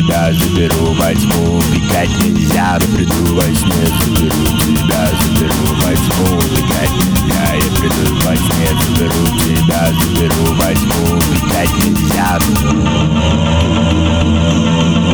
тебя заберу, возьму, убегать нельзя, я приду во сне, заберу тебя, заберу, возьму, убегать нельзя, я приду во сне, заберу тебя, заберу, возьму, убегать нельзя.